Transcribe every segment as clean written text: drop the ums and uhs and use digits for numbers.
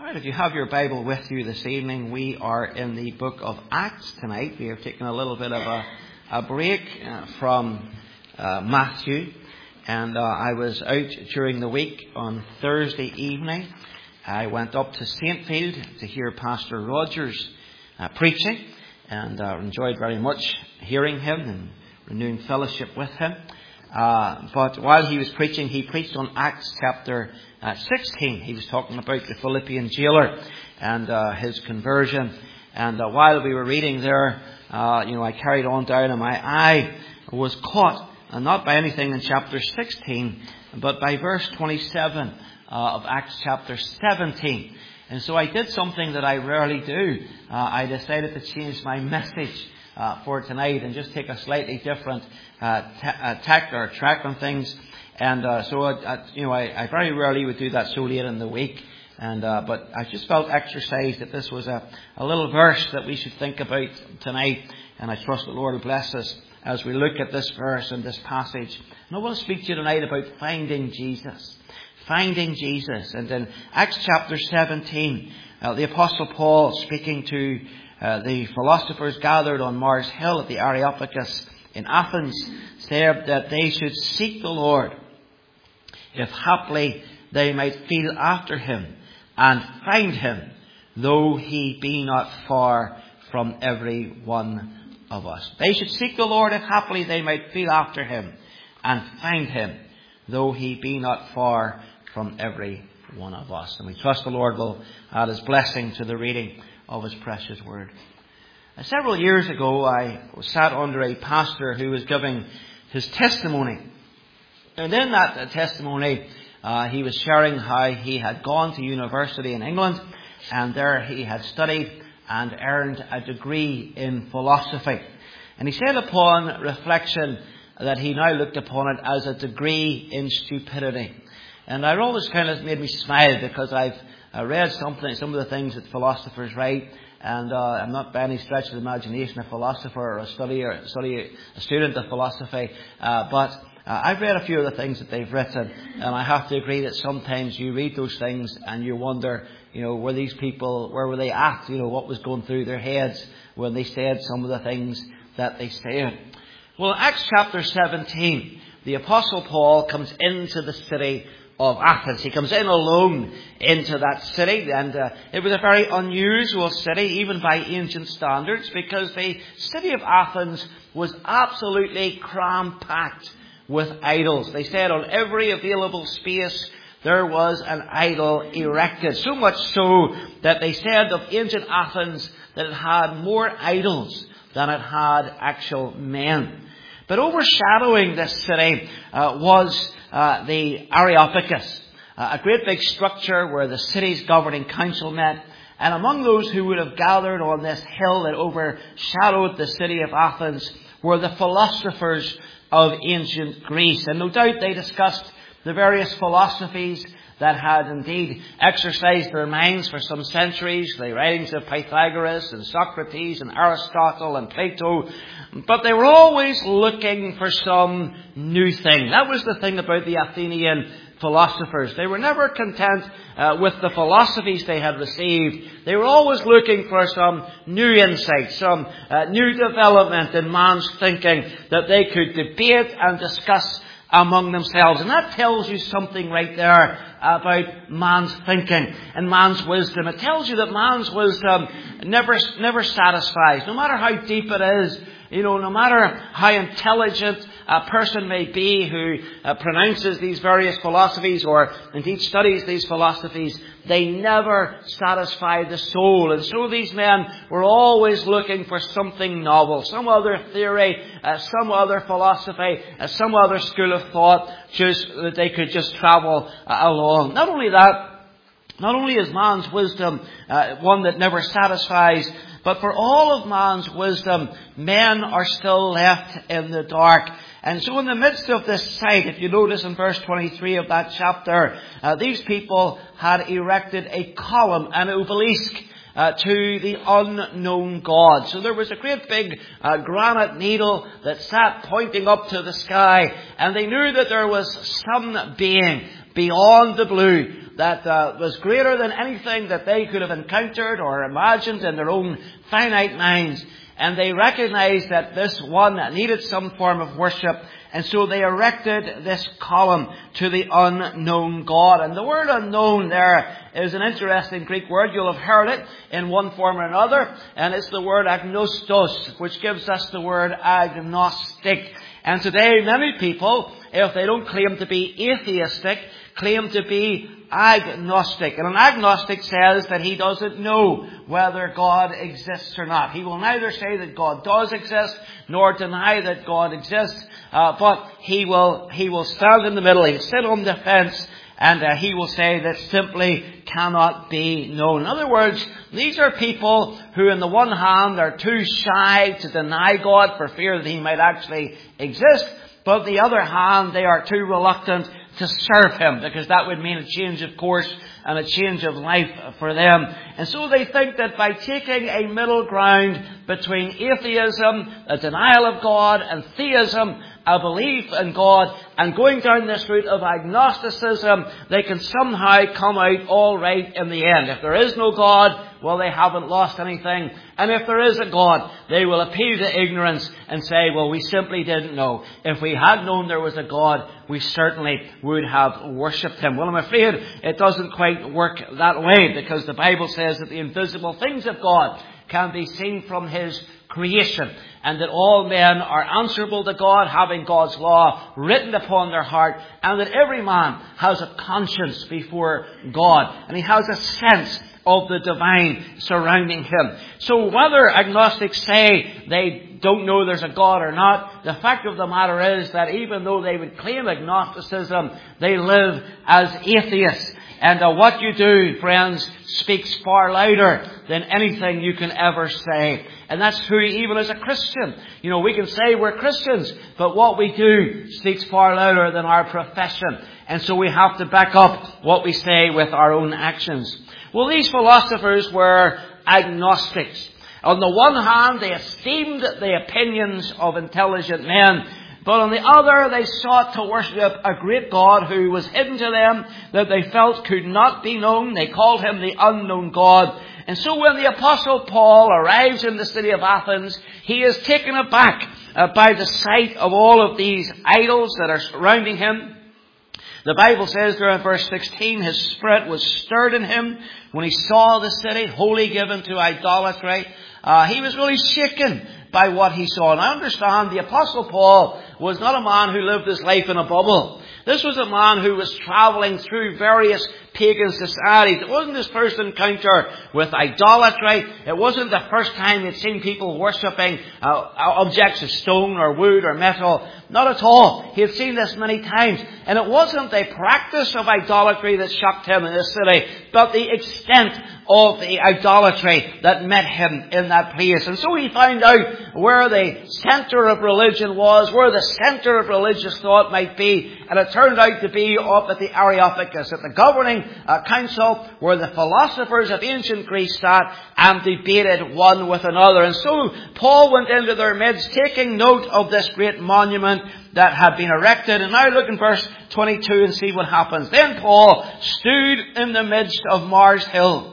Right, if you have your Bible with you this evening, we are in the book of Acts tonight. We have taken a little bit of a break from Matthew, and I was out during the week on Thursday evening. I went up to Saintfield to hear Pastor Rogers preaching, and enjoyed very much hearing him and renewing fellowship with him. But while he was preaching, he preached on Acts chapter 16. He was talking about the Philippian jailer and his conversion. And while we were reading there, I carried on down, and my eye was caught, not by anything in chapter 16, but by verse 27 of Acts chapter 17. And so I did something that I rarely do. I decided to change my message for tonight and just take a slightly different tack or track on things. And so I very rarely would do that so late in the week. And but I just felt exercised that this was a little verse that we should think about tonight. And I trust the Lord will bless us as we look at this verse and this passage. And I want to speak to you tonight about finding Jesus. Finding Jesus. And in Acts chapter 17, the Apostle Paul, speaking to the philosophers gathered on Mars Hill at the Areopagus in Athens, said that they should seek the Lord, if haply they might feel after him, and find him, though he be not far from every one of us. They should seek the Lord, if haply they might feel after him, and find him, though he be not far from every one of us. And we trust the Lord will add his blessing to the reading of his precious word. Several years ago, I sat under a pastor who was giving his testimony. And in that testimony, he was sharing how he had gone to university in England, and there he had studied and earned a degree in philosophy. And he said upon reflection that he now looked upon it as a degree in stupidity. And it always kind of made me smile, because I've read some of the things that philosophers write, and I'm not by any stretch of the imagination a philosopher or a student of philosophy, but I've read a few of the things that they've written, and I have to agree that sometimes you read those things and you wonder, were these people, where were they at? What was going through their heads when they said some of the things that they said. Well, in Acts chapter 17, the Apostle Paul comes into the city of Athens. He comes in alone into that city, and it was a very unusual city, even by ancient standards, because the city of Athens was absolutely cram-packed with idols. They said on every available space there was an idol erected. So much so that they said of ancient Athens that it had more idols than it had actual men. But overshadowing this city was the Areopagus, a great big structure where the city's governing council met. And among those who would have gathered on this hill that overshadowed the city of Athens were the philosophers of ancient Greece. And no doubt they discussed the various philosophies that had indeed exercised their minds for some centuries, the writings of Pythagoras and Socrates and Aristotle and Plato. But they were always looking for some new thing. That was the thing about the Athenian philosophers. They were never content with the philosophies they had received. They were always looking for some new insight, some new development in man's thinking that they could debate and discuss among themselves. And that tells you something right there about man's thinking and man's wisdom. It tells you that man's wisdom never satisfies, no matter how deep it is. No matter how intelligent a person may be who pronounces these various philosophies or indeed studies these philosophies, they never satisfy the soul. And so these men were always looking for something novel, some other theory, some other philosophy, some other school of thought, just that they could just travel along. Not only that, not only is man's wisdom one that never satisfies, but for all of man's wisdom, men are still left in the dark. And so in the midst of this sight, if you notice in verse 23 of that chapter, these people had erected a column, an obelisk, to the unknown God. So there was a great big granite needle that sat pointing up to the sky, and they knew that there was some being beyond the blue that was greater than anything that they could have encountered or imagined in their own finite minds. And they recognized that this one needed some form of worship. And so they erected this column to the unknown God. And the word unknown there is an interesting Greek word. You'll have heard it in one form or another. And it's the word agnostos, which gives us the word agnostic. And today many people, if they don't claim to be atheistic, claim to be agnostic. And an agnostic says that he doesn't know whether God exists or not. He will neither say that God does exist, nor deny that God exists, but he will stand in the middle. He'll sit on the fence, and he will say that simply cannot be known. In other words, these are people who, on the one hand, are too shy to deny God for fear that he might actually exist, but on the other hand, they are too reluctant to serve him, because that would mean a change of course and a change of life for them. And so they think that by taking a middle ground between atheism, a denial of God, and theism, a belief in God, and going down this route of agnosticism, they can somehow come out all right in the end. If there is no God, well, they haven't lost anything. And if there is a God, they will appeal to ignorance and say, well, we simply didn't know. If we had known there was a God, we certainly would have worshipped him. Well, I'm afraid it doesn't quite work that way, because the Bible says that the invisible things of God can be seen from his creation, and that all men are answerable to God, having God's law written upon their heart, and that every man has a conscience before God, and he has a sense of the divine surrounding him. So whether agnostics say they don't know there's a God or not, the fact of the matter is that even though they would claim agnosticism, they live as atheists. And what you do, friends, speaks far louder than anything you can ever say. And that's true even as a Christian. You know, we can say we're Christians, but what we do speaks far louder than our profession. And so we have to back up what we say with our own actions. Well, these philosophers were agnostics. On the one hand, they esteemed the opinions of intelligent men, but on the other, they sought to worship a great God who was hidden to them, that they felt could not be known. They called him the unknown God. And so when the Apostle Paul arrives in the city of Athens, he is taken aback by the sight of all of these idols that are surrounding him. The Bible says there in verse 16, his spirit was stirred in him when he saw the city wholly given to idolatry. He was really shaken by what he saw. And I understand the Apostle Paul was not a man who lived his life in a bubble. This was a man who was traveling through various pagan societies. It wasn't his first encounter with idolatry. It wasn't the first time he'd seen people worshipping objects of stone or wood or metal. Not at all. He had seen this many times. And it wasn't the practice of idolatry that shocked him in this city, but the extent of the idolatry that met him in that place. And so he found out where the center of religion was, where the center of religious thought might be. And it turned out to be up at the Areopagus, at the governing council, where the philosophers of ancient Greece sat and debated one with another. And so Paul went into their midst, taking note of this great monument that had been erected. And now look in verse 22 and see what happens. Then Paul stood in the midst of Mars Hill,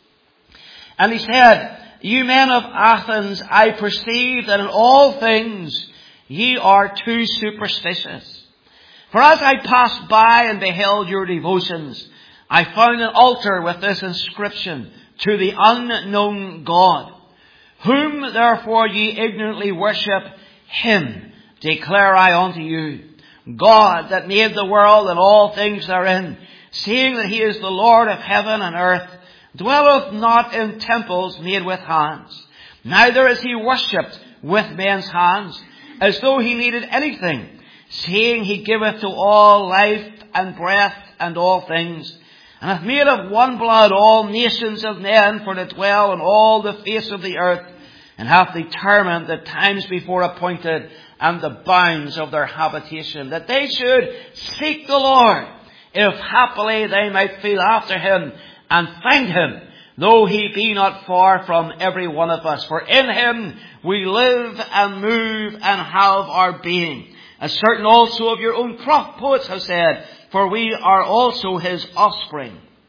and he said, "You men of Athens, I perceive that in all things ye are too superstitious. For as I passed by and beheld your devotions, I found an altar with this inscription, to the unknown God. Whom therefore ye ignorantly worship, him declare I unto you. God that made the world and all things therein, seeing that he is the Lord of heaven and earth, dwelleth not in temples made with hands, neither is he worshipped with men's hands, as though he needed anything, seeing he giveth to all life and breath and all things, and hath made of one blood all nations of men for to dwell on all the face of the earth, and hath determined the times before appointed and the bounds of their habitation, that they should seek the Lord, if happily they might feel after him, and find him, though he be not far from every one of us. For in him we live and move and have our being. As certain also of your own poets have said, for we are also his offspring.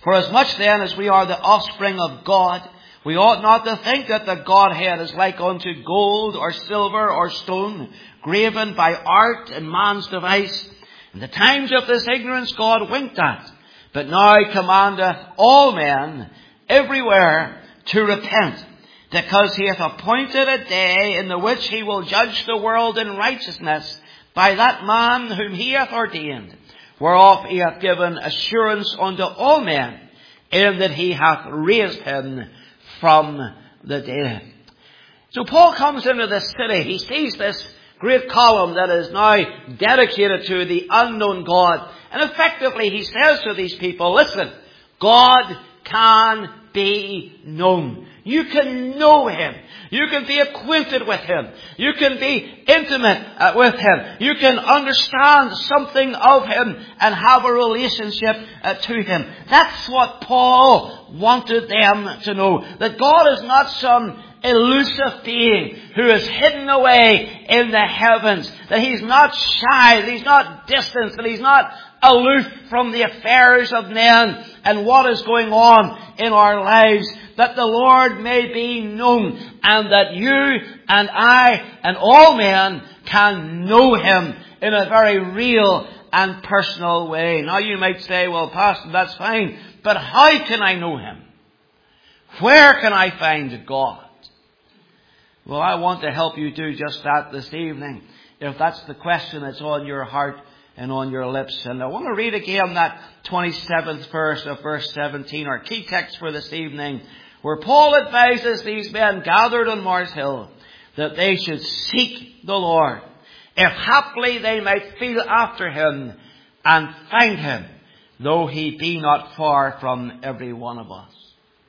For as much then as we are the offspring of God, we ought not to think that the Godhead is like unto gold or silver or stone, graven by art and man's device. In the times of this ignorance God winked at, but now commandeth all men everywhere to repent, because he hath appointed a day in the which he will judge the world in righteousness by that man whom he hath ordained, whereof he hath given assurance unto all men, in that he hath raised him from the dead. So Paul comes into this city. He sees this great column that is now dedicated to the unknown God. And effectively he says to these people, listen, God can be known. You can know Him. You can be acquainted with Him. You can be intimate with Him. You can understand something of Him and have a relationship to Him. That's what Paul wanted them to know. That God is not some elusive being who is hidden away in the heavens. That He's not shy. That He's not distant. That He's not aloof from the affairs of men and what is going on in our lives. That the Lord may be known, and that you and I and all men can know Him in a very real and personal way. Now you might say, well, Pastor, that's fine, but how can I know Him? Where can I find God? Well, I want to help you do just that this evening, if that's the question that's on your heart and on your lips. And I want to read again that 27th verse of verse 17, our key text for this evening, where Paul advises these men gathered on Mars Hill that they should seek the Lord, if haply they might feel after Him and find Him, though He be not far from every one of us.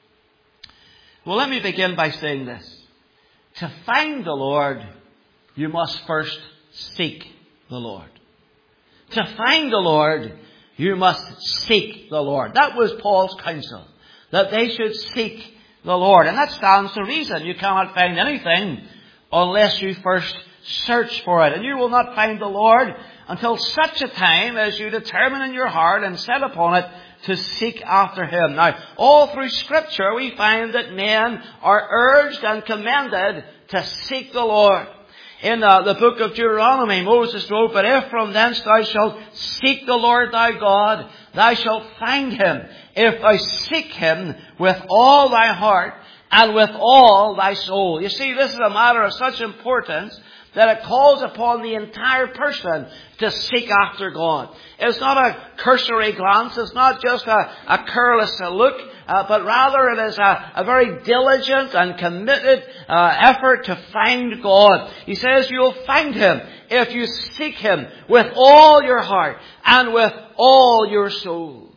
Well, let me begin by saying this. To find the Lord, you must first seek the Lord. To find the Lord, you must seek the Lord. That was Paul's counsel, that they should seek the Lord. And that stands to reason. You cannot find anything unless you first search for it. And you will not find the Lord until such a time as you determine in your heart and set upon it to seek after Him. Now, all through Scripture we find that men are urged and commended to seek the Lord. In the book of Deuteronomy, Moses wrote, but if from thence thou shalt seek the Lord thy God, thou shalt find Him, if thou seek Him with all thy heart and with all thy soul. You see, this is a matter of such importance that it calls upon the entire person to seek after God. It's not a cursory glance. It's not just a careless look. But rather it is a very diligent and committed effort to find God. He says you'll find Him if you seek Him with all your heart and with all your soul.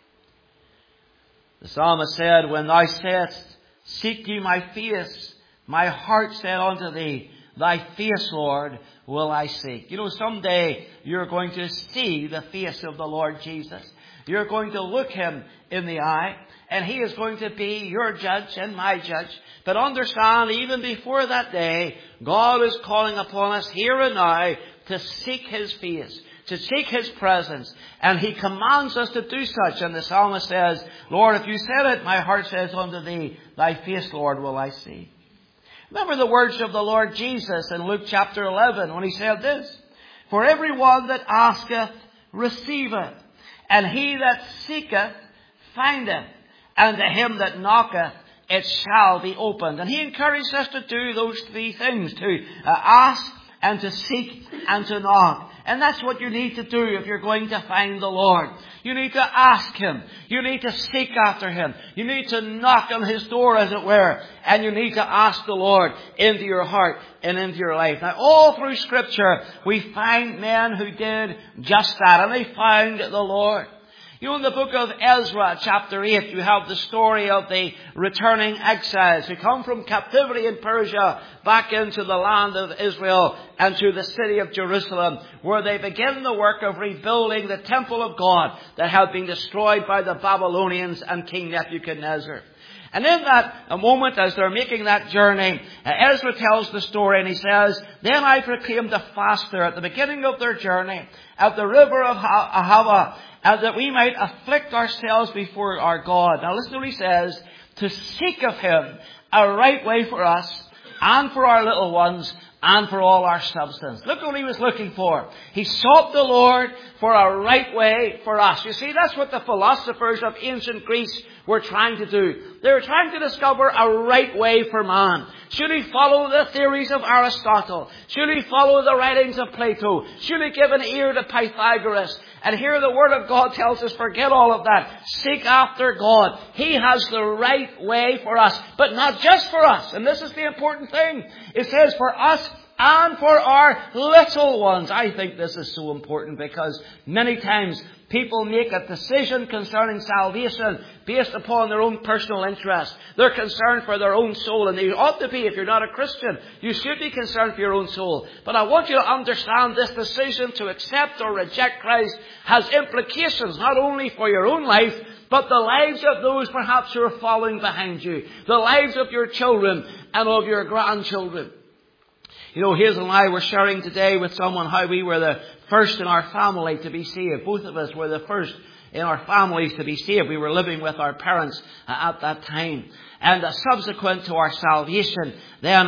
The psalmist said, when thou sayest, seek ye my face, my heart said unto thee, thy face, Lord, will I seek. You know, someday you're going to see the face of the Lord Jesus. You're going to look Him in the eye, and He is going to be your judge and my judge. But understand, even before that day, God is calling upon us here and now to seek His face, to seek His presence. And He commands us to do such. And the psalmist says, Lord, if you said it, my heart says unto thee, thy face, Lord, will I see. Remember the words of the Lord Jesus in Luke chapter 11 when He said this, for every one that asketh, receiveth, and he that seeketh, findeth, and to him that knocketh, it shall be opened. And He encouraged us to do those three things, to ask and to seek and to knock. And that's what you need to do if you're going to find the Lord. You need to ask Him. You need to seek after Him. You need to knock on His door, as it were. And you need to ask the Lord into your heart and into your life. Now, all through Scripture, we find men who did just that. And they found the Lord. You know, in the book of Ezra, chapter 8, you have the story of the returning exiles who come from captivity in Persia back into the land of Israel and to the city of Jerusalem, where they begin the work of rebuilding the temple of God that had been destroyed by the Babylonians and King Nebuchadnezzar. And in that moment, as they're making that journey, Ezra tells the story, and he says, then I proclaimed a fast there at the beginning of their journey at the river of Ahava, that we might afflict ourselves before our God. Now listen to what he says, to seek of him a right way for us and for our little ones and for all our substance. Look what he was looking for. He sought the Lord for a right way for us. You see, that's what the philosophers of ancient Greece were trying to do. They were trying to discover a right way for man. Should he follow the theories of Aristotle? Should he follow the writings of Plato? Should he give an ear to Pythagoras? And here the Word of God tells us, forget all of that. Seek after God. He has the right way for us, but not just for us. And this is the important thing. It says for us and for our little ones. I think this is so important because many times people make a decision concerning salvation based upon their own personal interest. They're concerned for their own soul, and they ought to be if you're not a Christian. You should be concerned for your own soul. But I want you to understand this decision to accept or reject Christ has implications not only for your own life, but the lives of those perhaps who are following behind you. The lives of your children and of your grandchildren. You know, Hazel and I were sharing today with someone how we were the first in our family to be saved. Both of us were the first in our families to be saved. We were living with our parents at that time. And subsequent to our salvation, then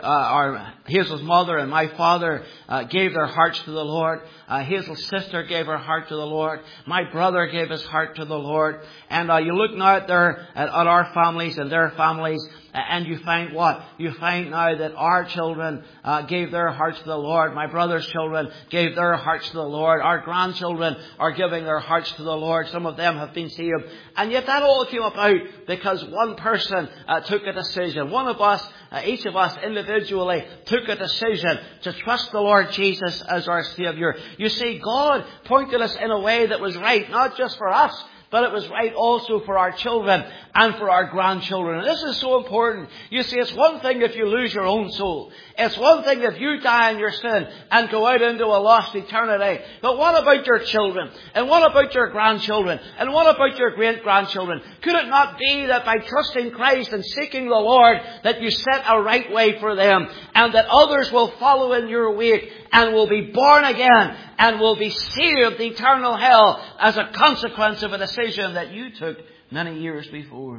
our Hazel's mother and my father gave their hearts to the Lord. Hazel's sister gave her heart to the Lord. My brother gave his heart to the Lord. And you look now at our families and their families, and you find what? You find now that our children gave their hearts to the Lord. My brother's children gave their hearts to the Lord. Our grandchildren are giving their hearts to the Lord. Some of them have been saved. And yet that all came about because one person took a decision. One of us, each of us individually, took a decision to trust the Lord Jesus as our Saviour. You see, God pointed us in a way that was right, not just for us, but it was right also for our children and for our grandchildren. And this is so important. You see, it's one thing if you lose your own soul. It's one thing if you die in your sin and go out into a lost eternity. But what about your children? And what about your grandchildren? And what about your great-grandchildren? Could it not be that by trusting Christ and seeking the Lord that you set a right way for them and that others will follow in your wake and will be born again and will be saved the eternal hell as a consequence of a decision that you took many years before?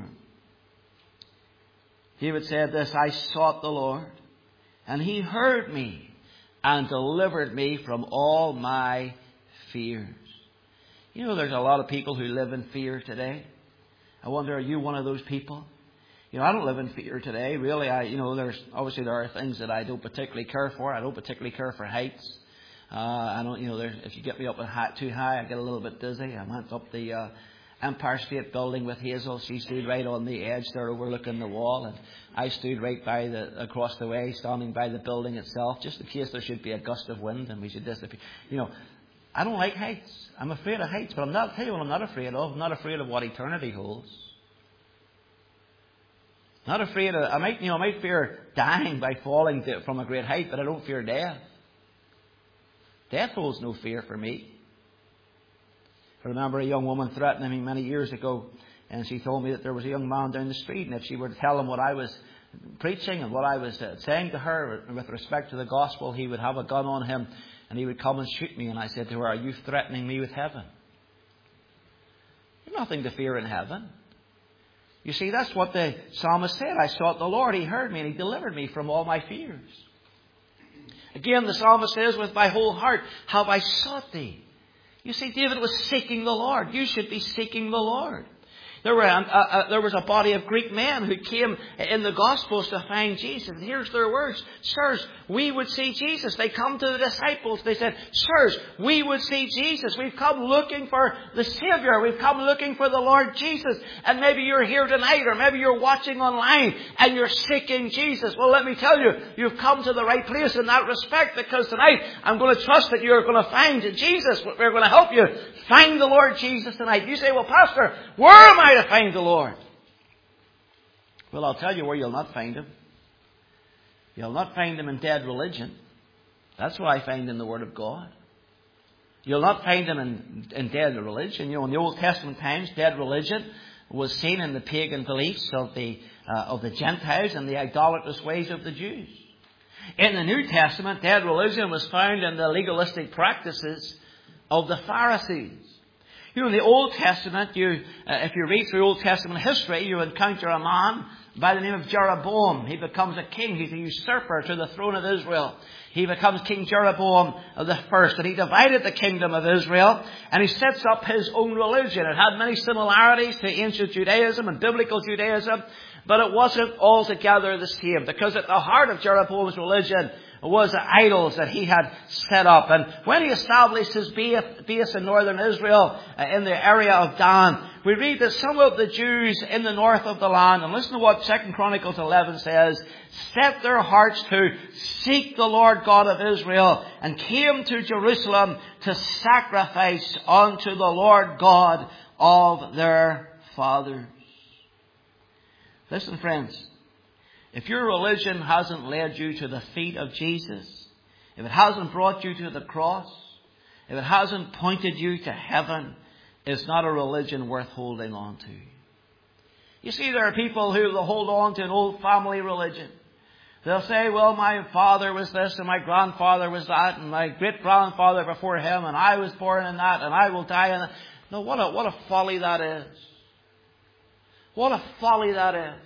David said this, I sought the Lord, and he heard me and delivered me from all my fears. You know, there's a lot of people who live in fear today. I wonder, are you one of those people? You know, I don't live in fear today. Really, there are things that I don't particularly care for. I don't particularly care for heights. If you get me up too high, I get a little bit dizzy. I went up the Empire State Building with Hazel. She stood right on the edge there overlooking the wall, and I stood right across the way, standing by the building itself, just in case there should be a gust of wind and we should disappear. You know, I don't like heights. I'm afraid of heights, but I'll tell you what I'm not afraid of. I'm not afraid of what eternity holds. Not afraid of, I might fear dying by falling from a great height, but I don't fear death. Death holds no fear for me. I remember a young woman threatening me many years ago, and she told me that there was a young man down the street, and if she were to tell him what I was preaching and what I was saying to her with respect to the gospel, he would have a gun on him and he would come and shoot me. And I said to her, are you threatening me with heaven? There's nothing to fear in heaven. You see, that's what the psalmist said. I sought the Lord, he heard me, and he delivered me from all my fears. Again, the psalmist says, with my whole heart have I sought thee. You see, David was seeking the Lord. You should be seeking the Lord. There was a body of Greek men who came in the Gospels to find Jesus. And here's their words. Sirs, we would see Jesus. They come to the disciples. They said, sirs, we would see Jesus. We've come looking for the Savior. We've come looking for the Lord Jesus. And maybe you're here tonight, or maybe you're watching online and you're seeking Jesus. Well, let me tell you, you've come to the right place in that respect, because tonight I'm going to trust that you're going to find Jesus. We're going to help you find the Lord Jesus tonight. You say, well, Pastor, where am I to find the Lord? Well, I'll tell you where you'll not find Him. You'll not find Him in dead religion. That's what I find in the Word of God. You'll not find Him in dead religion. You know, in the Old Testament times, dead religion was seen in the pagan beliefs of the Gentiles and the idolatrous ways of the Jews. In the New Testament, dead religion was found in the legalistic practices of the Pharisees. You know, in the Old Testament, if you read through Old Testament history, you encounter a man by the name of Jeroboam. He becomes a king. He's a usurper to the throne of Israel. He becomes King Jeroboam the first, and he divided the kingdom of Israel, and he sets up his own religion. It had many similarities to ancient Judaism and biblical Judaism, but it wasn't altogether the same, because at the heart of Jeroboam's religion was the idols that he had set up. And when he established his base in northern Israel, in the area of Dan, we read that some of the Jews in the north of the land, and listen to what 2 Chronicles 11 says, set their hearts to seek the Lord God of Israel, and came to Jerusalem to sacrifice unto the Lord God of their fathers. Listen, friends. If your religion hasn't led you to the feet of Jesus, if it hasn't brought you to the cross, if it hasn't pointed you to heaven, it's not a religion worth holding on to. You see, there are people who will hold on to an old family religion. They'll say, well, my father was this, and my grandfather was that, and my great-grandfather before him, and I was born in that, and I will die in that. No, what a folly that is. What a folly that is.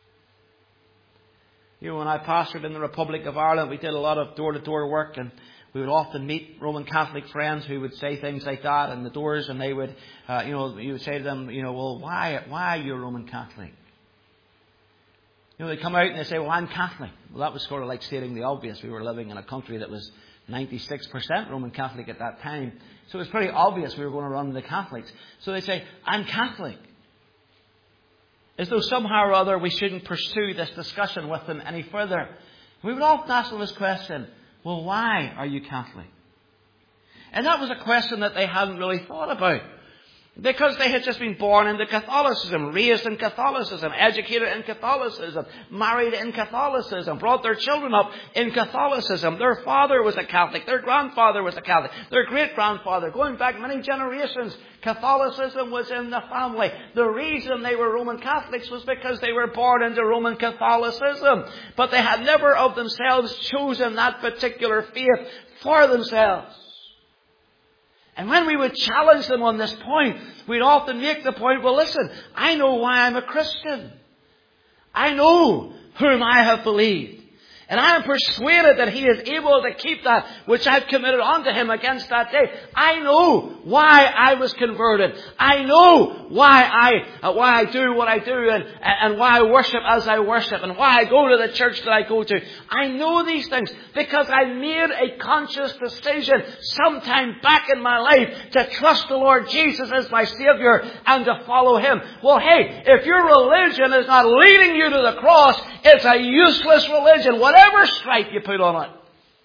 You know, when I pastored in the Republic of Ireland, we did a lot of door-to-door work, and we would often meet Roman Catholic friends who would say things like that in the doors, and they would, you would say to them, well, why are you a Roman Catholic? They come out and they say, well, I'm Catholic. Well, that was sort of like stating the obvious. We were living in a country that was 96% Roman Catholic at that time. So it was pretty obvious we were going to run the Catholics. So they say, I'm Catholic. As though somehow or other we shouldn't pursue this discussion with them any further. We would often ask them this question, well, why are you Catholic? And that was a question that they hadn't really thought about. Because they had just been born into Catholicism, raised in Catholicism, educated in Catholicism, married in Catholicism, brought their children up in Catholicism. Their father was a Catholic, their grandfather was a Catholic, their great-grandfather, going back many generations, Catholicism was in the family. The reason they were Roman Catholics was because they were born into Roman Catholicism. But they had never of themselves chosen that particular faith for themselves. And when we would challenge them on this point, we'd often make the point, well, listen, I know why I'm a Christian. I know whom I have believed. And I am persuaded that He is able to keep that which I've committed unto Him against that day. I know why I was converted. I know why I do what I do and why I worship as I worship and why I go to the church that I go to. I know these things because I made a conscious decision sometime back in my life to trust the Lord Jesus as my Savior and to follow Him. Well, hey, if your religion is not leading you to the cross, it's a useless religion. Whatever stripe you put on it.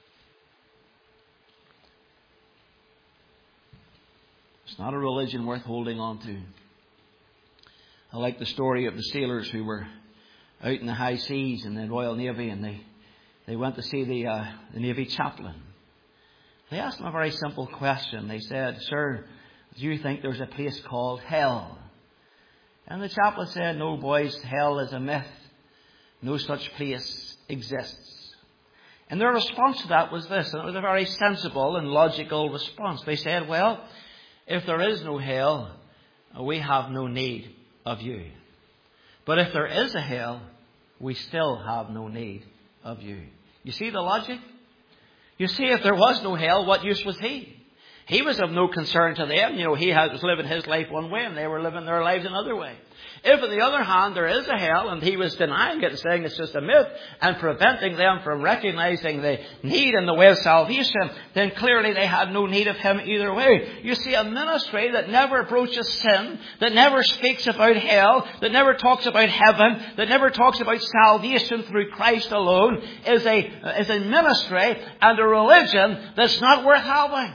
It's not a religion worth holding on to. I like the story of the sailors who were out in the high seas in the Royal Navy, and they went to see the Navy chaplain. They asked him a very simple question. They said, "Sir, do you think there's a place called hell?" And the chaplain said, "No, boys, hell is a myth. No such place exists." And their response to that was this, and it was a very sensible and logical response. They said, "Well, if there is no hell, we have no need of you. But if there is a hell, we still have no need of you." You see the logic? You see, if there was no hell, what use was He? He was of no concern to them. He was living His life one way and they were living their lives another way. If, on the other hand, there is a hell and He was denying it and saying it's just a myth and preventing them from recognizing the need in the way of salvation, then clearly they had no need of Him either way. You see, a ministry that never broaches sin, that never speaks about hell, that never talks about heaven, that never talks about salvation through Christ alone, is a ministry and a religion that's not worth having.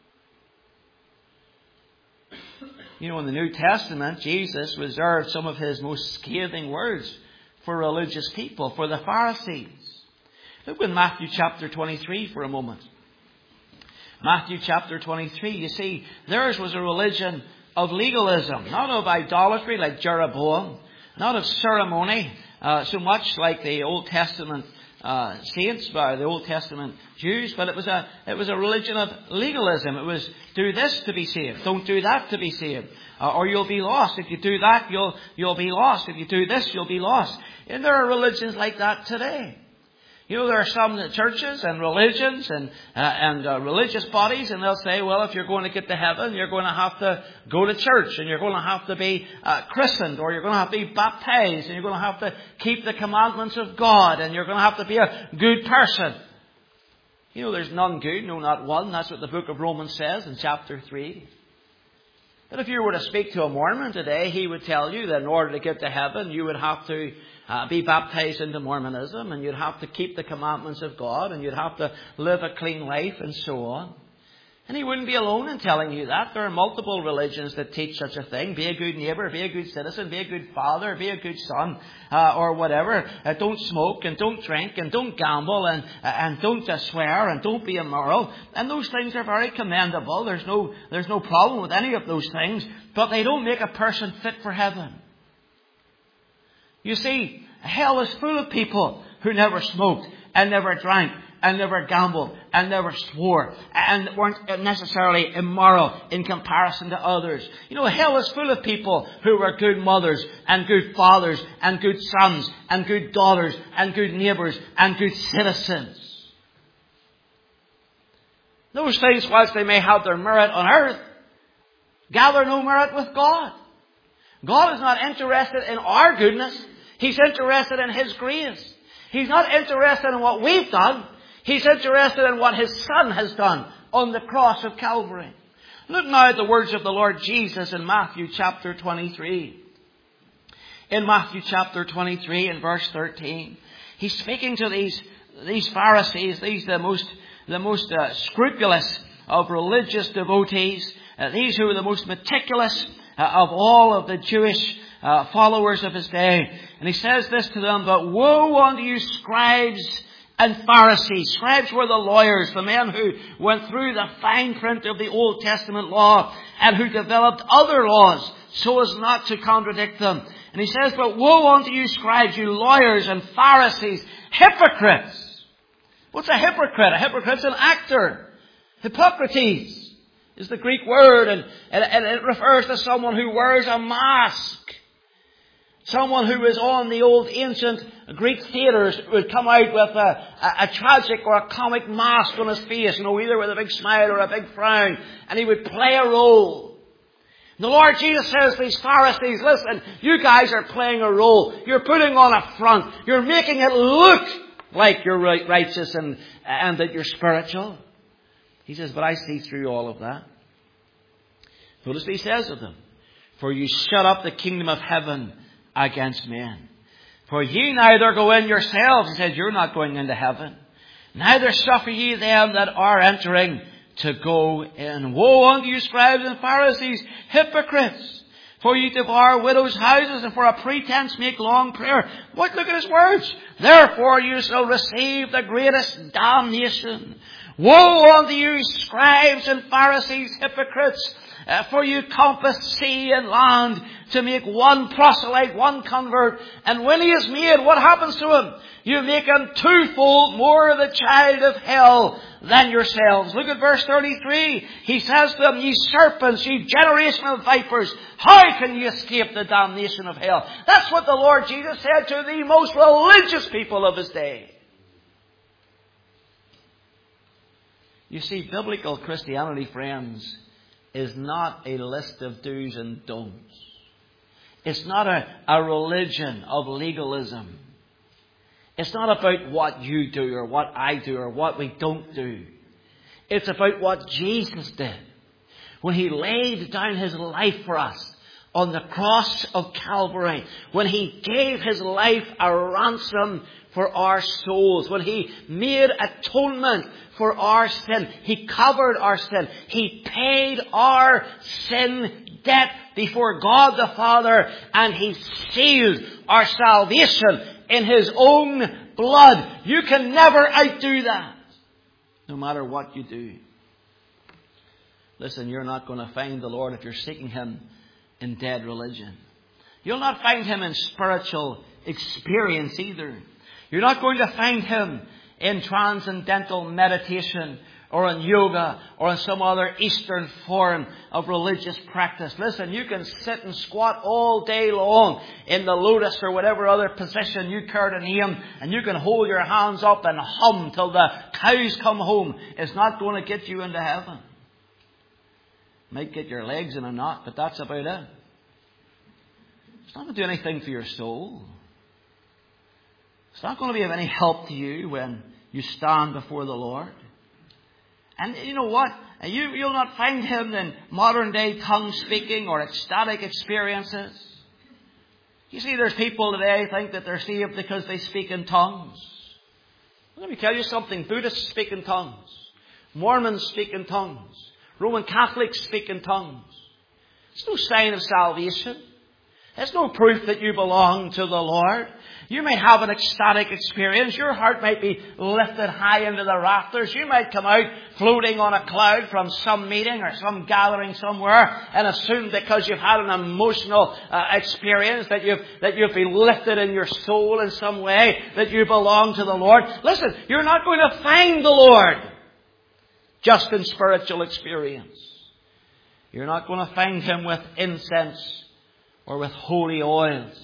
In the New Testament, Jesus reserved some of His most scathing words for religious people, for the Pharisees. Look in Matthew chapter 23 for a moment. Matthew chapter 23, you see, theirs was a religion of legalism, not of idolatry like Jeroboam, not of ceremony, so much like the Old Testament saints by the Old Testament Jews, but it was a religion of legalism. It was do this to be saved, don't do that to be saved, or you'll be lost. If you do that, you'll be lost. If you do this, you'll be lost. And there are religions like that today. You know, there are some churches and religions and religious bodies, and they'll say, well, if you're going to get to heaven, you're going to have to go to church, and you're going to have to be christened, or you're going to have to be baptized, and you're going to have to keep the commandments of God, and you're going to have to be a good person. You know, there's none good, no, not one. That's what the book of Romans says in chapter 3. But if you were to speak to a Mormon today, he would tell you that in order to get to heaven, you would have to be baptized into Mormonism, and you'd have to keep the commandments of God, and you'd have to live a clean life, and so on. And he wouldn't be alone in telling you that. There are multiple religions that teach such a thing. Be a good neighbour, be a good citizen, be a good father, be a good son, or whatever. Don't smoke, and don't drink, and don't gamble, and don't swear, and don't be immoral. And those things are very commendable. There's no problem with any of those things, but they don't make a person fit for heaven. You see, hell is full of people who never smoked, and never drank, and never gambled, and never swore, and weren't necessarily immoral in comparison to others. You know, hell is full of people who were good mothers, and good fathers, and good sons, and good daughters, and good neighbours, and good citizens. Those things, whilst they may have their merit on earth, gather no merit with God. God is not interested in our goodness. He's interested in His grace. He's not interested in what we've done. He's interested in what His Son has done on the cross of Calvary. Look now at the words of the Lord Jesus in Matthew chapter 23. In Matthew chapter 23 and verse 13, He's speaking to these Pharisees, these the most scrupulous of religious devotees, these who were the most meticulous of all of the Jewish followers of His day. And He says this to them, but woe unto you, scribes and Pharisees. Scribes were the lawyers, the men who went through the fine print of the Old Testament law and who developed other laws so as not to contradict them. And He says, but woe unto you, scribes, you lawyers and Pharisees, hypocrites. What's a hypocrite? A hypocrite's an actor. Hippocrates is the Greek word, and it refers to someone who wears a mask. Someone who is on the old ancient Greek theatres would come out with a tragic or a comic mask on his face, you know, either with a big smile or a big frown, and he would play a role. And the Lord Jesus says to these Pharisees, listen, you guys are playing a role. You're putting on a front. You're making it look like you're righteous and that you're spiritual. He says, but I see through all of that. Notice what He says of them. For you shut up the kingdom of heaven against men. For ye neither go in yourselves. He says, you're not going into heaven. Neither suffer ye them that are entering to go in. Woe unto you, scribes and Pharisees, hypocrites! For ye devour widows' houses, and for a pretense make long prayer. Look at His words. Therefore you shall receive the greatest damnation. Woe unto you, scribes and Pharisees, hypocrites! For you compass sea and land to make one proselyte, one convert. And when he is made, what happens to him? You make him twofold more the child of hell than yourselves. Look at verse 33. He says to them, ye serpents, ye generation of vipers, how can ye escape the damnation of hell? That's what the Lord Jesus said to the most religious people of His day. You see, biblical Christianity, friends, is not a list of do's and don'ts. It's not a religion of legalism. It's not about what you do or what I do or what we don't do. It's about what Jesus did when He laid down His life for us on the cross of Calvary, when He gave His life a ransom for our souls, when He made atonement for our sin. He covered our sin. He paid our sin debt before God the Father, and He sealed our salvation in His own blood. You can never outdo that, no matter what you do. Listen, you're not going to find the Lord if you're seeking Him in dead religion. You'll not find Him in spiritual experience either. You're not going to find Him in transcendental meditation or in yoga or in some other Eastern form of religious practice. Listen, you can sit and squat all day long in the lotus or whatever other position you care to name, and you can hold your hands up and hum till the cows come home. It's not going to get you into heaven. Might get your legs in a knot, but that's about it. It's not going to do anything for your soul. It's not going to be of any help to you when you stand before the Lord. And you know what? You'll not find Him in modern day tongue speaking or ecstatic experiences. You see, there's people today who think that they're saved because they speak in tongues. Let me tell you something. Buddhists speak in tongues. Mormons speak in tongues. Roman Catholics speak in tongues. It's no sign of salvation. It's no proof that you belong to the Lord. You may have an ecstatic experience. Your heart might be lifted high into the rafters. You might come out floating on a cloud from some meeting or some gathering somewhere and assume because you've had an emotional experience that you've been lifted in your soul in some way, that you belong to the Lord. Listen, you're not going to find the Lord just in spiritual experience. You're not going to find Him with incense or with holy oils.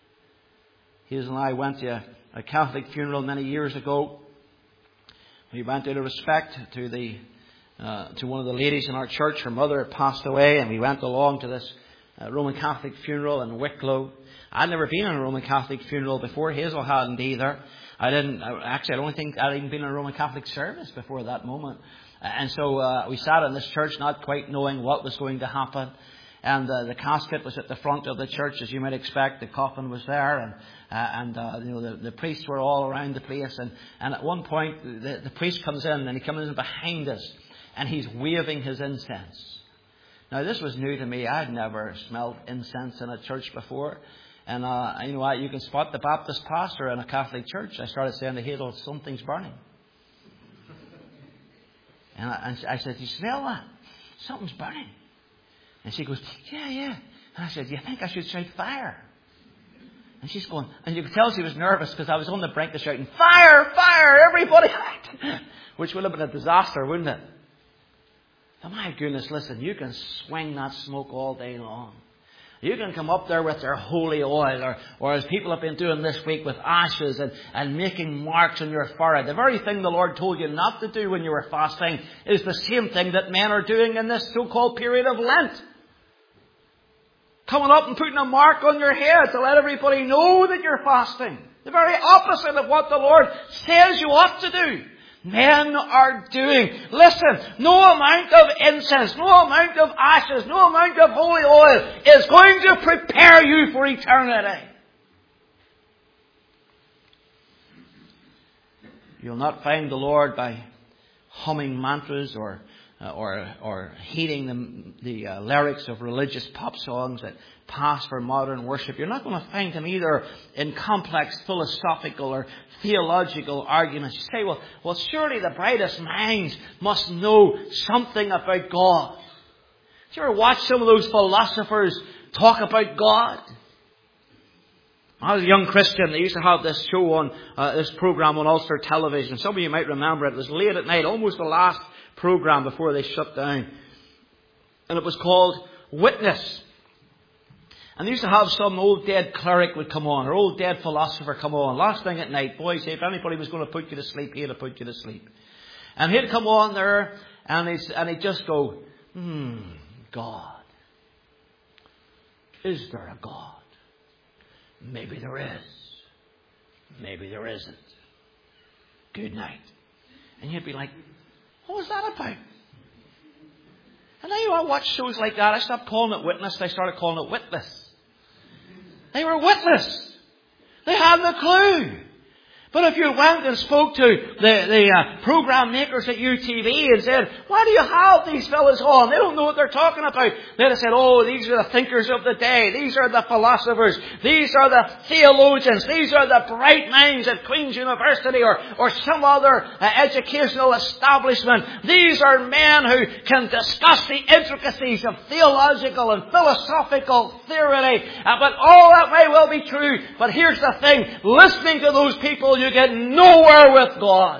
Hazel and I went to a Catholic funeral many years ago. We went out of respect to one of the ladies in our church. Her mother had passed away, and we went along to this Roman Catholic funeral in Wicklow. I'd never been in a Roman Catholic funeral before. Hazel hadn't either. I don't think I'd even been in a Roman Catholic service before that moment. And so we sat in this church not quite knowing what was going to happen. And the casket was at the front of the church, as you might expect. The coffin was there, and the priests were all around the place. And at one point, the priest comes in, and he comes in behind us, and he's waving his incense. Now, this was new to me. I'd never smelled incense in a church before. And you know what? You can spot the Baptist pastor in a Catholic church. I started saying to Hazel, something's burning. And I said, do you smell that? Something's burning. And she goes, yeah. And I said, do you think I should shout fire? And she's going, and you could tell she was nervous because I was on the brink of shouting, fire, everybody. Which would have been a disaster, wouldn't it? Oh my goodness, listen, you can swing that smoke all day long. You can come up there with their holy oil, or as people have been doing this week with ashes and making marks on your forehead. The very thing the Lord told you not to do when you were fasting is the same thing that men are doing in this so-called period of Lent. Coming up and putting a mark on your head to let everybody know that you're fasting. The very opposite of what the Lord says you ought to do. Men are doing. Listen, no amount of incense, no amount of ashes, no amount of holy oil is going to prepare you for eternity. You'll not find the Lord by humming mantras or heeding the lyrics of religious pop songs that pass for modern worship. You're not going to find Him either in complex philosophical or theological arguments. You say, well, surely the brightest minds must know something about God. Did you ever watch some of those philosophers talk about God? I was a young Christian. They used to have this show on this program on Ulster Television. Some of you might remember it. It was late at night, almost the last program before they shut down. And it was called Witness. And they used to have some old dead cleric would come on, or old dead philosopher come on. Last thing at night, boys, if anybody was going to put you to sleep, he'd have put you to sleep. And he'd come on there, and he'd just go, God. Is there a God? Maybe there is. Maybe there isn't. Good night. And you'd be like, what was that about? And now I watch shows like that. I stopped calling it Witness. I started calling it Witless. They were witless. They had no clue. But if you went and spoke to the program makers at UTV and said, why do you have these fellas on? They don't know what they're talking about. They'd have said, oh, these are the thinkers of the day. These are the philosophers. These are the theologians. These are the bright minds at Queen's University or some other educational establishment. These are men who can discuss the intricacies of theological and philosophical theory. But all that may well be true. But here's the thing. Listening to those people, gospel, you get nowhere with God.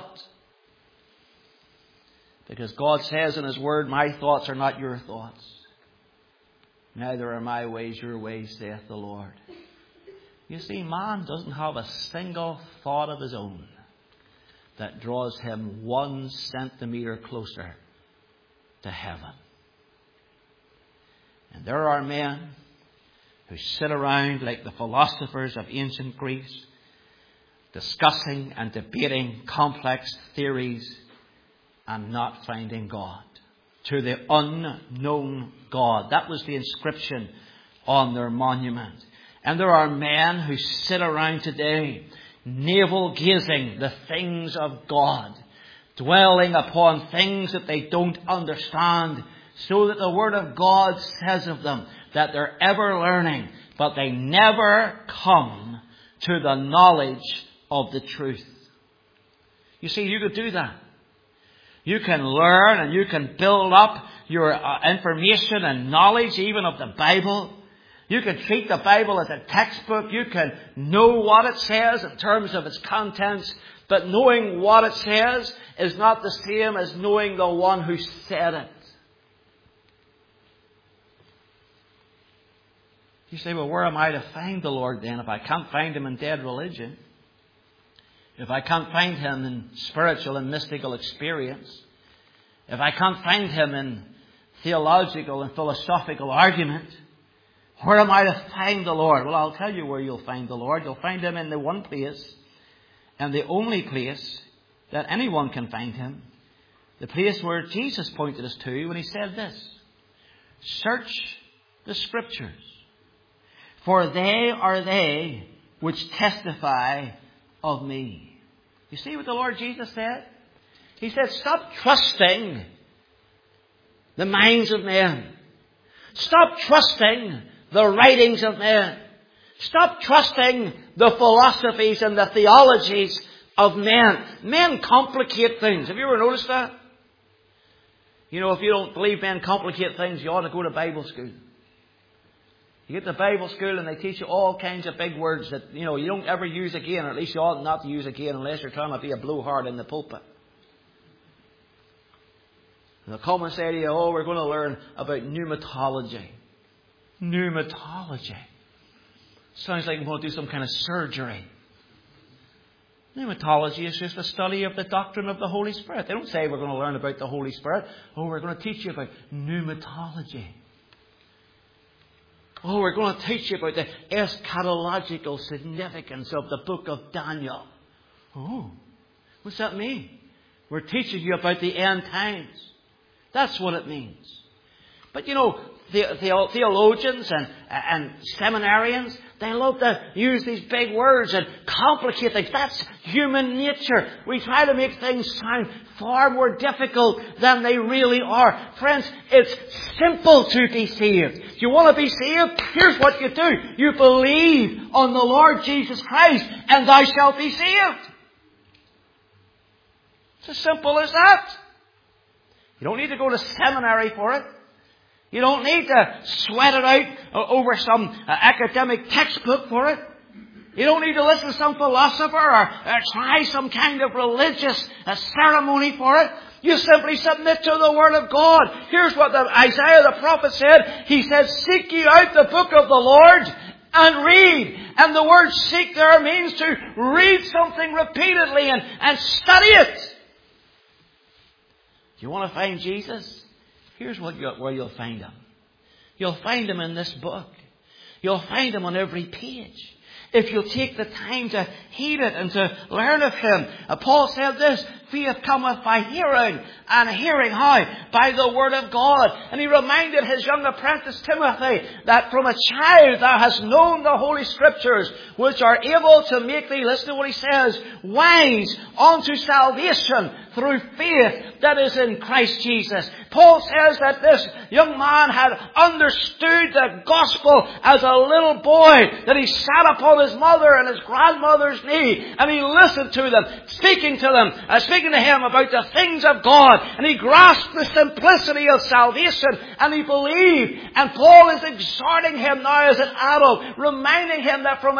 Because God says in His Word, my thoughts are not your thoughts. Neither are my ways your ways, saith the Lord. You see, man doesn't have a single thought of his own that draws him 1 centimeter closer to heaven. And there are men who sit around like the philosophers of ancient Greece, discussing and debating complex theories and not finding God. To the unknown God. That was the inscription on their monument. And there are men who sit around today, navel-gazing the things of God, dwelling upon things that they don't understand, so that the Word of God says of them that they're ever learning, but they never come to the knowledge of the truth. You see, you could do that. You can learn and you can build up your information and knowledge even of the Bible. You can treat the Bible as a textbook. You can know what it says in terms of its contents. But knowing what it says is not the same as knowing the one who said it. You say, well, where am I to find the Lord then if I can't find Him in dead religion? If I can't find Him in spiritual and mystical experience, if I can't find Him in theological and philosophical argument, where am I to find the Lord? Well, I'll tell you where you'll find the Lord. You'll find Him in the one place and the only place that anyone can find Him. The place where Jesus pointed us to when He said this: search the Scriptures, for they are they which testify of me. You see what the Lord Jesus said? He said, stop trusting the minds of men. Stop trusting the writings of men. Stop trusting the philosophies and the theologies of men. Men complicate things. Have you ever noticed that? You know, if you don't believe men complicate things, you ought to go to Bible school. You get to Bible school and they teach you all kinds of big words that, you don't ever use again, or at least you ought not to use again unless you're trying to be a blowhard in the pulpit. And they'll come and say to you, we're going to learn about pneumatology. Pneumatology. Sounds like we're going to do some kind of surgery. Pneumatology is just a study of the doctrine of the Holy Spirit. They don't say we're going to learn about the Holy Spirit. We're going to teach you about pneumatology. We're going to teach you about the eschatological significance of the book of Daniel. What's that mean? We're teaching you about the end times. That's what it means. But theologians and seminarians, they love to use these big words and complicate things. That's human nature. We try to make things sound far more difficult than they really are. Friends, it's simple to be saved. If you want to be saved, here's what you do. You believe on the Lord Jesus Christ and thou shalt be saved. It's as simple as that. You don't need to go to seminary for it. You don't need to sweat it out over some academic textbook for it. You don't need to listen to some philosopher or try some kind of religious ceremony for it. You simply submit to the Word of God. Here's what Isaiah the prophet said. He said, seek ye out the book of the Lord and read. And the word seek there means to read something repeatedly and study it. Do you want to find Jesus? Here's where you'll find Him. You'll find Him in this book. You'll find Him on every page. If you'll take the time to heed it and to learn of Him. Paul said this, faith cometh by hearing, and hearing how? By the Word of God. And he reminded his young apprentice Timothy that from a child thou hast known the Holy Scriptures, which are able to make thee, listen to what he says, wise unto salvation through faith that is in Christ Jesus. Paul says that this young man had understood the gospel as a little boy, that he sat upon his mother and his grandmother's knee, and he listened to them, speaking to them, speaking to him about the things of God. And he grasped the simplicity of salvation. And he believed. And Paul is exhorting him now as an adult, reminding him that from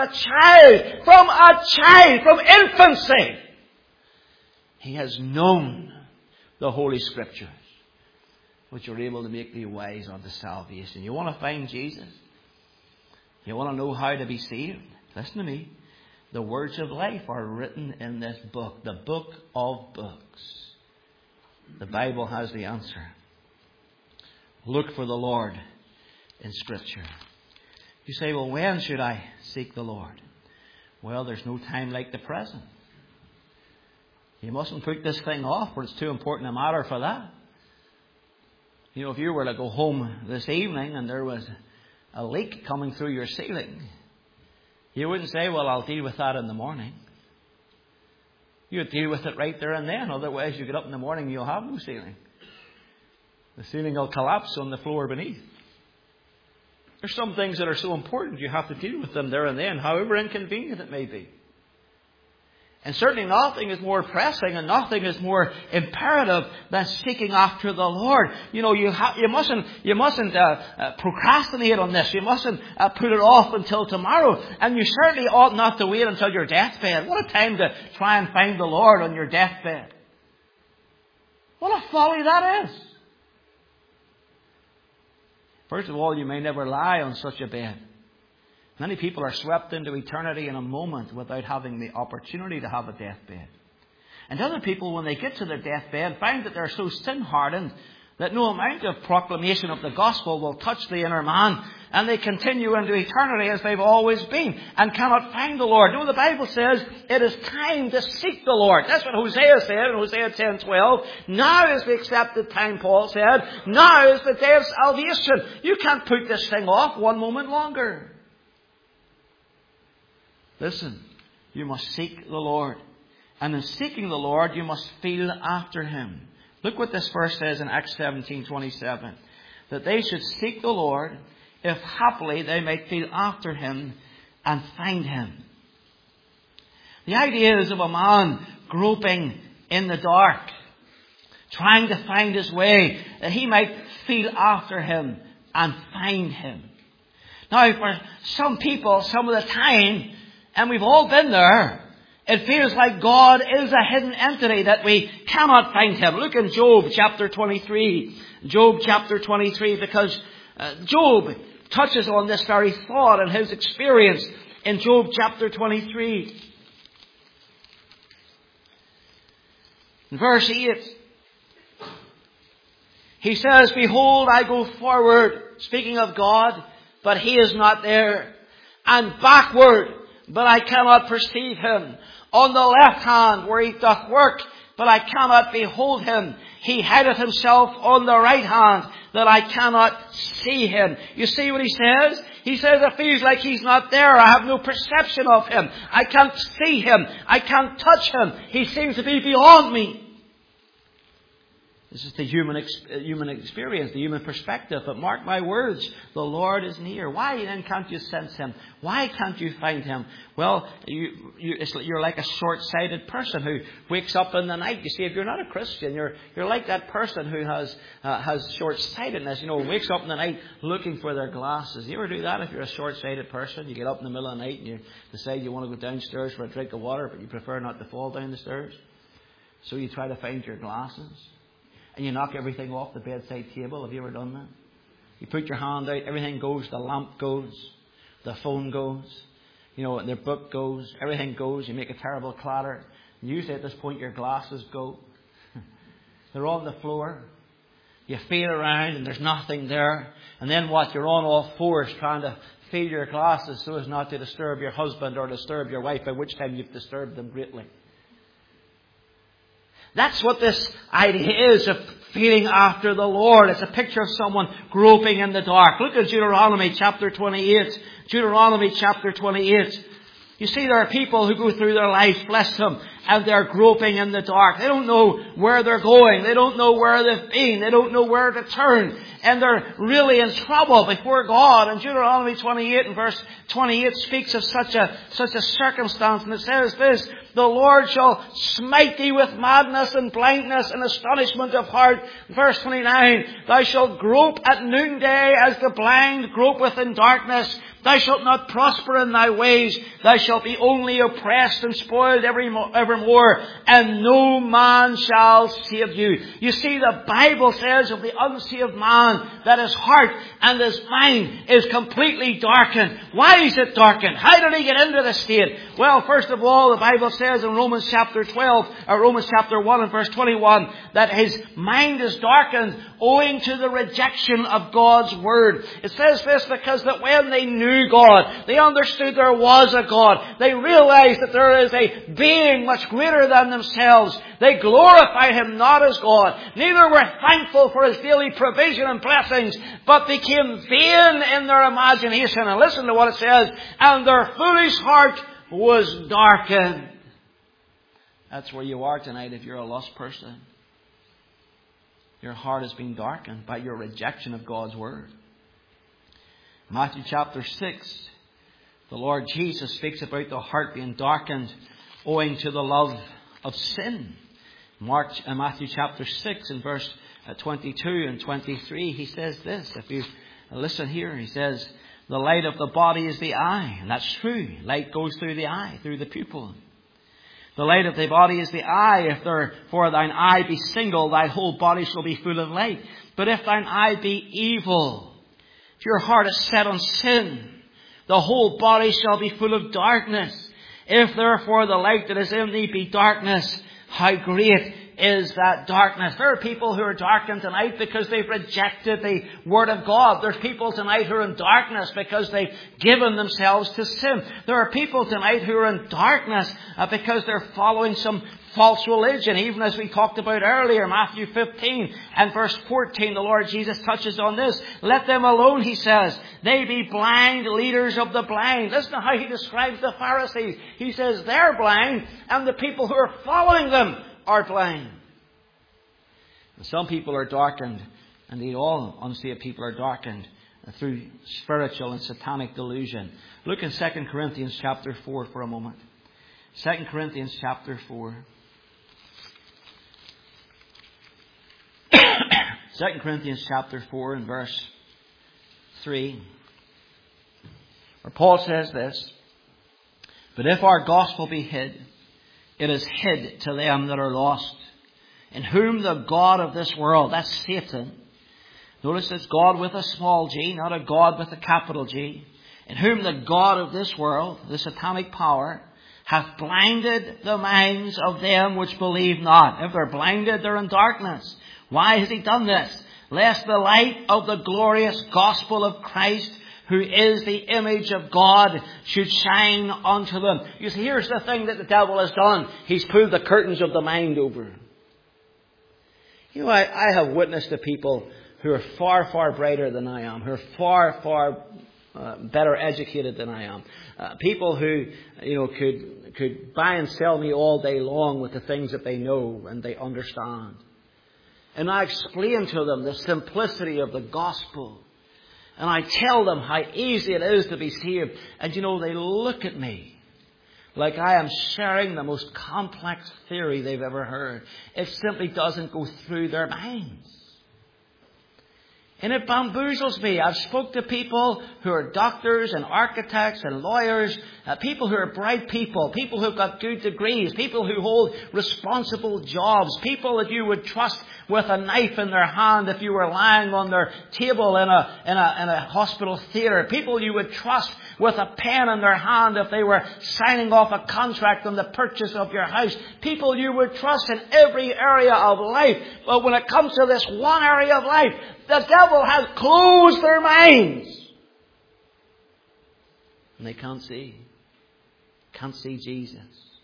infancy, he has known the Holy Scriptures, which are able to make thee wise unto salvation. You want to find Jesus? You want to know how to be saved? Listen to me. The words of life are written in this book, the book of books. The Bible has the answer. Look for the Lord in Scripture. You say, well, when should I seek the Lord? Well, there's no time like the present. You mustn't put this thing off, for it's too important a matter for that. You know, if you were to go home this evening and there was a leak coming through your ceiling, you wouldn't say, well, I'll deal with that in the morning. You would deal with it right there and then. Otherwise, you get up in the morning and you'll have no ceiling. The ceiling will collapse on the floor beneath. There's some things that are so important you have to deal with them there and then, however inconvenient it may be. And certainly nothing is more pressing and nothing is more imperative than seeking after the Lord. You know, you mustn't procrastinate on this. You mustn't put it off until tomorrow. And you certainly ought not to wait until your deathbed. What a time to try and find the Lord on your deathbed. What a folly that is. First of all, you may never lie on such a bed. Many people are swept into eternity in a moment without having the opportunity to have a deathbed. And other people, when they get to their deathbed, find that they're so sin-hardened that no amount of proclamation of the gospel will touch the inner man. And they continue into eternity as they've always been and cannot find the Lord. You know, the Bible says it is time to seek the Lord. That's what Hosea said in Hosea 10:12. Now is the accepted time, Paul said. Now is the day of salvation. You can't put this thing off one moment longer. Listen, you must seek the Lord. And in seeking the Lord, you must feel after Him. Look what this verse says in Acts 17:27. That they should seek the Lord, if haply they might feel after Him and find Him. The idea is of a man groping in the dark, trying to find his way, that he might feel after Him and find Him. Now, for some people, some of the time, and we've all been there, it feels like God is a hidden entity that we cannot find Him. Look in Job chapter 23. Job chapter 23, because Job touches on this very thought and his experience in Job chapter 23. In verse 8, he says, behold, I go forward, speaking of God, but He is not there, and backward, but I cannot perceive Him. On the left hand where He doth work, but I cannot behold Him. He hideth Himself on the right hand, that I cannot see Him. You see what he says? He says it feels like He's not there. I have no perception of Him. I can't see Him. I can't touch Him. He seems to be beyond me. This is the human experience, the human perspective. But mark my words, the Lord is near. Why then can't you sense Him? Why can't you find Him? Well, you're like a short-sighted person who wakes up in the night. You see, if you're not a Christian, you're like that person who has short-sightedness. You know, wakes up in the night looking for their glasses. You ever do that if you're a short-sighted person? You get up in the middle of the night and you decide you want to go downstairs for a drink of water, but you prefer not to fall down the stairs. So you try to find your glasses. And you knock everything off the bedside table. Have you ever done that? You put your hand out, everything goes. The lamp goes. The phone goes. You know, the book goes. Everything goes. You make a terrible clatter. And usually at this point your glasses go. They're on the floor. You feel around and there's nothing there. And then what? You're on all fours trying to feel your glasses so as not to disturb your husband or disturb your wife, by which time you've disturbed them greatly. That's what this idea is of feeling after the Lord. It's a picture of someone groping in the dark. Look at Deuteronomy chapter 28. Deuteronomy chapter 28. You see, there are people who go through their life, bless them, and they're groping in the dark. They don't know where they're going. They don't know where they've been. They don't know where to turn. And they're really in trouble before God. And Deuteronomy 28 and verse 28 speaks of such a circumstance. And it says this, The Lord shall smite thee with madness and blindness and astonishment of heart. Verse 29, thou shalt grope at noonday as the blind gropeth in darkness. Thou shalt not prosper in thy ways. Thou shalt be only oppressed and spoiled evermore, and no man shall save you. You see, the Bible says of the unsaved man that his heart and his mind is completely darkened. Why is it darkened? How did he get into this state? Well, first of all, the Bible says in Romans chapter 1 and verse 21, that his mind is darkened owing to the rejection of God's Word. It says this because that when they knew God, they understood there was a God. They realized that there is a being much greater than themselves. They glorified Him not as God. Neither were thankful for His daily provision and blessings, but became vain in their imagination. And listen to what it says. And their foolish heart was darkened. That's where you are tonight if you're a lost person. Your heart has been darkened by your rejection of God's Word. Matthew chapter 6, the Lord Jesus speaks about the heart being darkened owing to the love of sin. Matthew chapter 6 and verse 22 and 23, He says this. If you listen here, He says, the light of the body is the eye. And that's true. Light goes through the eye, through the pupil. The light of thy body is the eye. If therefore thine eye be single, thy whole body shall be full of light. But if thine eye be evil, if your heart is set on sin, the whole body shall be full of darkness. If therefore the light that is in thee be darkness, how great is that darkness? There are people who are darkened tonight because they've rejected the Word of God. There's people tonight who are in darkness because they've given themselves to sin. There are people tonight who are in darkness because they're following some false religion. Even as we talked about earlier, Matthew 15 and verse 14, the Lord Jesus touches on this. Let them alone, He says. They be blind leaders of the blind. Listen to how He describes the Pharisees. He says they're blind and the people who are following them are blind. And some people are darkened, indeed all unsaved people are darkened through spiritual and satanic delusion. Look in 2 Corinthians chapter 4 for a moment. 2 Corinthians chapter 4. 2 Corinthians chapter 4 and verse 3. Where Paul says this, but if our gospel be hid, it is hid to them that are lost, in whom the God of this world, that's Satan. Notice it's God with a small g, not a God with a capital G. In whom the God of this world, the satanic power, hath blinded the minds of them which believe not. If they're blinded, they're in darkness. Why has He done this? Lest the light of the glorious gospel of Christ, who is the image of God, should shine unto them. You see, here's the thing that the devil has done. He's pulled the curtains of the mind over. You know, I have witnessed to people who are far, far brighter than I am, who are far, far better educated than I am. People who, could buy and sell me all day long with the things that they know and they understand. And I explain to them the simplicity of the gospel. And I tell them how easy it is to be saved. And they look at me like I am sharing the most complex theory they've ever heard. It simply doesn't go through their minds. And it bamboozles me. I've spoke to people who are doctors and architects and lawyers, people who are bright people who've got good degrees, people who hold responsible jobs, people that you would trust with a knife in their hand if you were lying on their table in a hospital theatre, people you would trust with a pen in their hand if they were signing off a contract on the purchase of your house, people you would trust in every area of life. But when it comes to this one area of life, the devil has closed their minds. And they can't see. Can't see Jesus.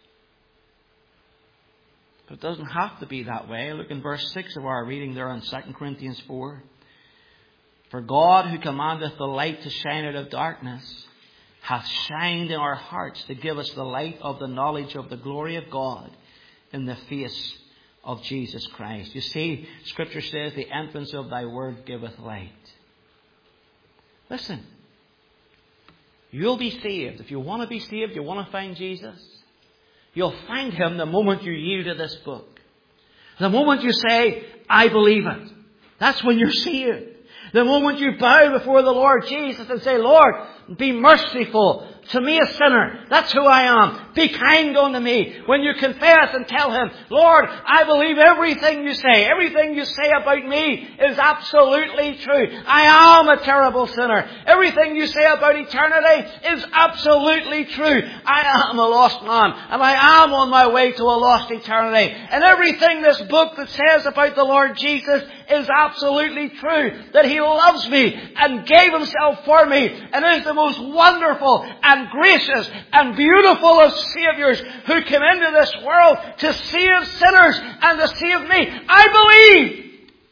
But it doesn't have to be that way. Look in verse 6 of our reading there in 2 Corinthians 4. For God, who commandeth the light to shine out of darkness, hath shined in our hearts to give us the light of the knowledge of the glory of God in the face of Jesus Christ. You see, Scripture says, the entrance of thy word giveth light. Listen, you'll be saved. If you want to be saved, you want to find Jesus, You'll find Him the moment you yield to this book. The moment you say, I believe it. That's when you're saved. The moment you bow before the Lord Jesus and say, Lord, be merciful to me, a sinner. That's who I am. Be kind unto me. When you confess and tell Him, Lord, I believe everything you say. Everything you say about me is absolutely true. I am a terrible sinner. Everything you say about eternity is absolutely true. I am a lost man, and I am on my way to a lost eternity. And everything this book that says about the Lord Jesus is absolutely true. That He loves me and gave Himself for me and is the most wonderful and gracious and beautiful of Saviours who came into this world to save sinners and to save me. I believe.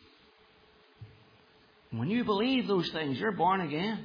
When you believe those things, you're born again.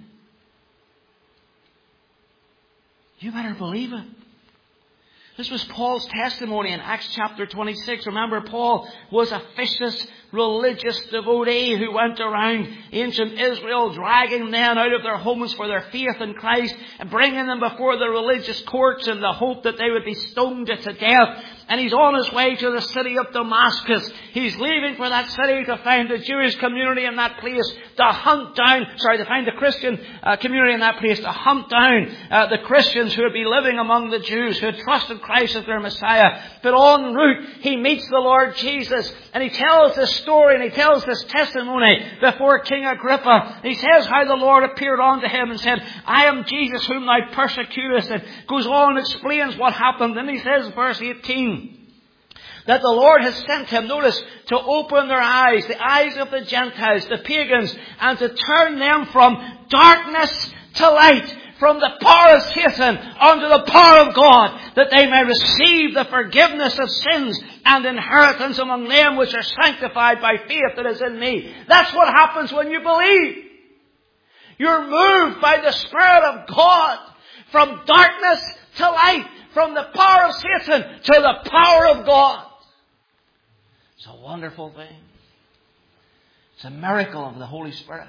You better believe it. This was Paul's testimony in Acts chapter 26. Remember, Paul was a vicious religious devotee who went around ancient Israel dragging men out of their homes for their faith in Christ and bringing them before the religious courts in the hope that they would be stoned to death. And he's on his way to the city of Damascus. He's leaving for that city to find the Jewish community in that place, to find the Christian community in that place, to hunt down the Christians who would be living among the Jews, who had trusted Christ as their Messiah. But en route, he meets the Lord Jesus, and he tells this story, and he tells this testimony before King Agrippa. He says how the Lord appeared unto him and said, I am Jesus whom thou persecutest, and goes on and explains what happened. And he says in verse 18, that the Lord has sent him, notice, to open their eyes, the eyes of the Gentiles, the pagans, and to turn them from darkness to light, from the power of Satan unto the power of God, that they may receive the forgiveness of sins and inheritance among them which are sanctified by faith that is in me. That's what happens when you believe. You're moved by the Spirit of God from darkness to light, from the power of Satan to the power of God. It's a wonderful thing. It's a miracle of the Holy Spirit.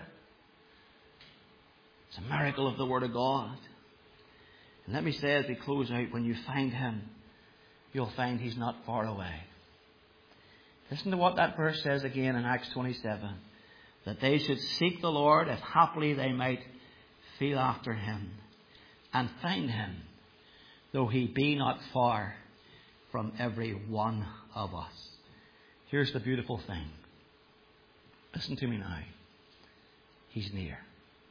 It's a miracle of the Word of God. And let me say as we close out, when you find Him, you'll find He's not far away. Listen to what that verse says again in Acts 27. That they should seek the Lord, if haply they might feel after Him, and find Him, though He be not far from every one of us. Here's the beautiful thing. Listen to me now. He's near.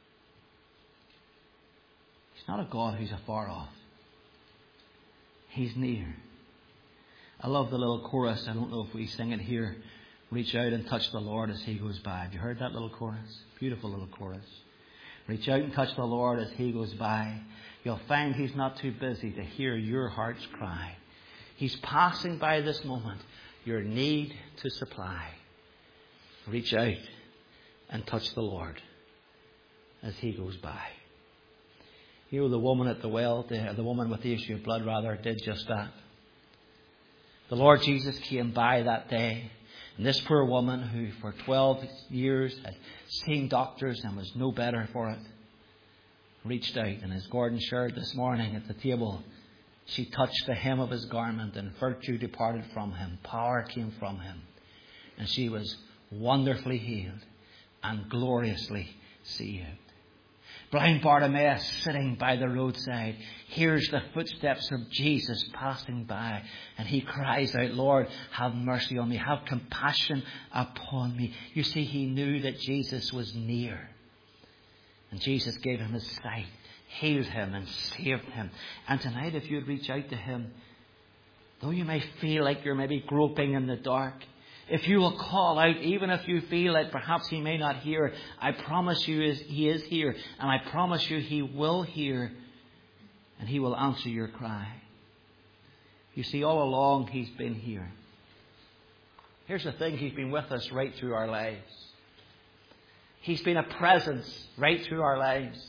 He's not a God who's afar off. He's near. I love the little chorus. I don't know if we sing it here. Reach out and touch the Lord as He goes by. Have you heard that little chorus? Beautiful little chorus. Reach out and touch the Lord as He goes by. You'll find He's not too busy to hear your heart's cry. He's passing by this moment, your need to supply. Reach out and touch the Lord as He goes by. You know, the woman at the well, the woman with the issue of blood did just that. The Lord Jesus came by that day, and this poor woman who for 12 years had seen doctors and was no better for it, reached out, and as Gordon shared this morning at the table, she touched the hem of His garment and virtue departed from Him. Power came from Him. And she was wonderfully healed and gloriously saved. Blind Bartimaeus sitting by the roadside hears the footsteps of Jesus passing by, and he cries out, Lord, have mercy on me. Have compassion upon me. You see, he knew that Jesus was near. And Jesus gave him His sight, healed him and saved him. And tonight, if you'd reach out to Him, though you may feel like you're maybe groping in the dark, if you will call out, even if you feel like perhaps He may not hear, I promise you He is here. And I promise you He will hear, and He will answer your cry. You see, all along He's been here. Here's the thing, He's been with us right through our lives. He's been a presence right through our lives.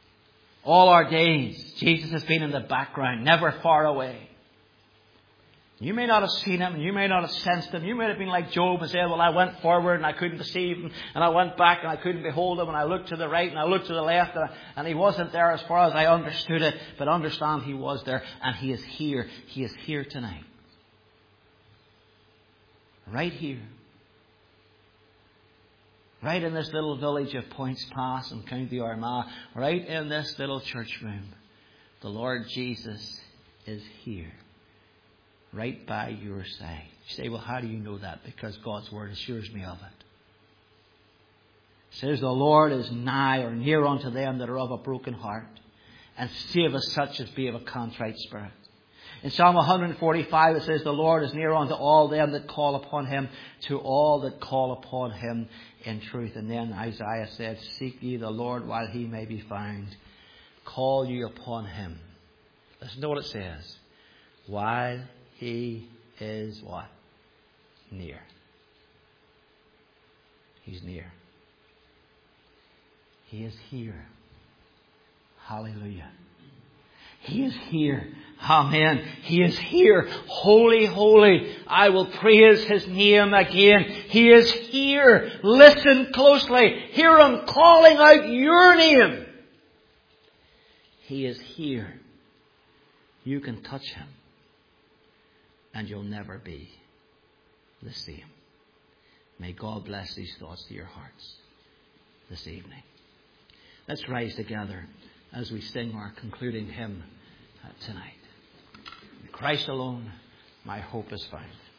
All our days, Jesus has been in the background, never far away. You may not have seen him, and you may not have sensed him. You may have been like Job and said, well, I went forward and I couldn't perceive him, and I went back and I couldn't behold him, and I looked to the right and I looked to the left, and he wasn't there as far as I understood it. But understand, he was there, and he is here. He is here tonight. Right here. Right in this little village of Points Pass in County Armagh. Right in this little church room. The Lord Jesus is here. Right by your side. You say, well, how do you know that? Because God's Word assures me of it. It says, the Lord is nigh or near unto them that are of a broken heart, and saveth such as be of a contrite spirit. In Psalm 145 it says, the Lord is near unto all them that call upon him, to all that call upon him in truth. And then Isaiah said, seek ye the Lord while he may be found. Call ye upon him. Listen to what it says. While he is what? Near. He's near. He is here. Hallelujah. He is here. Amen. He is here. Holy, holy. I will praise his name again. He is here. Listen closely. Hear him calling out your name. He is here. You can touch him, and you'll never be the same. May God bless these thoughts to your hearts this evening. Let's rise together as we sing our concluding hymn tonight. In Christ alone, my hope is found.